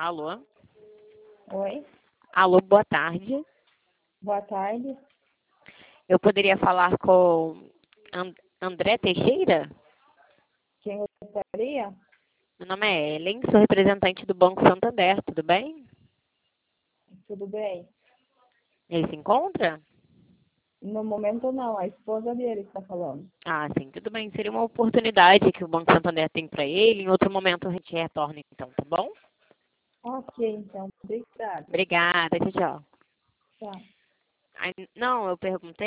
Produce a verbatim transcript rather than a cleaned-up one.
Alô? Oi, Alô, boa tarde. boa tarde. Eu poderia falar com And- André Teixeira? Quem gostaria? Meu nome é Ellen, sou representante do Banco Santander, tudo bem? Tudo bem? Ele se encontra? No momento não, a esposa dele está falando. Ah, sim, tudo bem. Seria uma oportunidade que o Banco Santander tem para ele. Em outro momento a gente retorna então, tá bom? Ok, então, obrigada. Obrigada, tchau, tchau. Tchau. Ai, não, eu perguntei.